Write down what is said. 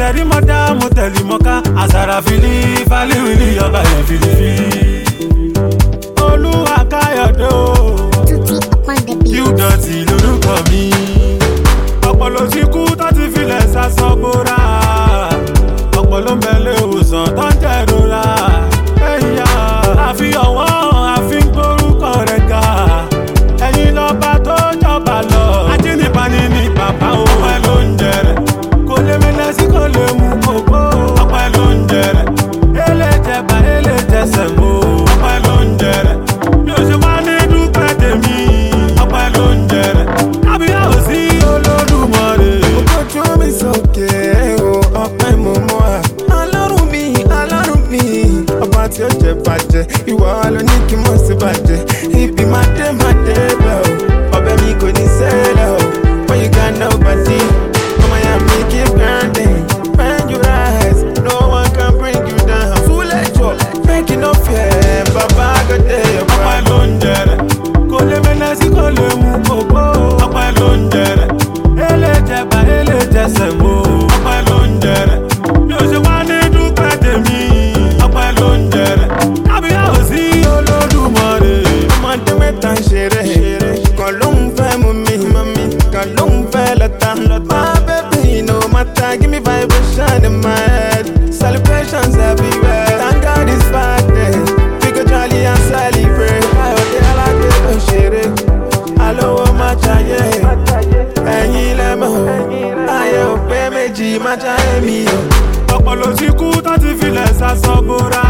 tẹ̀rí mọ́dá mo tẹ̀lé mọ́ká àsàrà fìlí fálíwìlì ọba yẹn fìlífìlì. Olúwa Káyọ̀dé o kí ó dọ̀tí lórúkọ mi. Ọ̀pọ̀ ló ti kú tó ti filẹ̀ sásán bóra. Ọ̀pọ̀ ló ń bẹ lé ìwòsàn tó ń jẹ̀rora. Ẹ̀yà àfi ọ̀wọ́ àfi ń gbórúkọ rẹ̀ ga. Ẹ̀yin lọ́ba tó jọba lọ. Ajínigbani ni bàbá o. Ọpẹ́ ló ń jẹrẹ. Kò lè mẹ́lẹ̀ sí kò lè mú kókó. Ọpẹ́ ló ń jẹrẹ. Ele jẹba ele jẹsẹ̀ mọ́. Ọpẹ́ ló ń jẹrẹ. Mi ò ṣe wá ní dúpẹ́ tèmi. Ọpẹ́ ló ń jẹrẹ. Kábíyá ò sí Olódùmarè. Ojú mi sókè o, ọpẹ́ mo mọ́ a. Ọlọ́run mi, ọba tí ó jẹ bàjẹ́. Ìwọ ló ní kí mo sì bàjẹ́. Ibi máa dé bẹ̀ o. Ọbẹ̀ mi kò ní sẹ́lẹ̀ o. When you got nobody, come on and make it grinding. When you rise, no one can bring you down. Full edge, make it no fear. Baba go there, your Ọpẹ́ ló ń jẹrẹ. Kò lè mẹ́lẹ̀ sí kò lè mú kókó. Ọpẹ́ ló ń jẹrẹ. Ele jẹba ele jẹsẹ̀ mọ́. Ọpẹ́ ló ń jẹrẹ. Mi ò ṣe wá ní dúpẹ́ tèmi. Ọpẹ́ ló ń jẹrẹ. Kábíyá ò sí Olódùmarè. ọmọdé mẹ́ta ń ṣeré. Kan ló ń fẹ́ mú mi, kan ló ń fẹ́ lọ́ta. My baby, no matter, give me vibration in my head. Celebrations everywhere. Thank God it's Friday. We go jolly and celebrate. Ayọ̀dé alágbé ló ń ṣeré. Alówó má jayé. Ẹ̀yin lẹ́mọ̀ o. Ayé ò pé méjì má jayé mi o. Ọ̀pọ̀ ló ti kú tó ti filẹ̀ sásán bóra.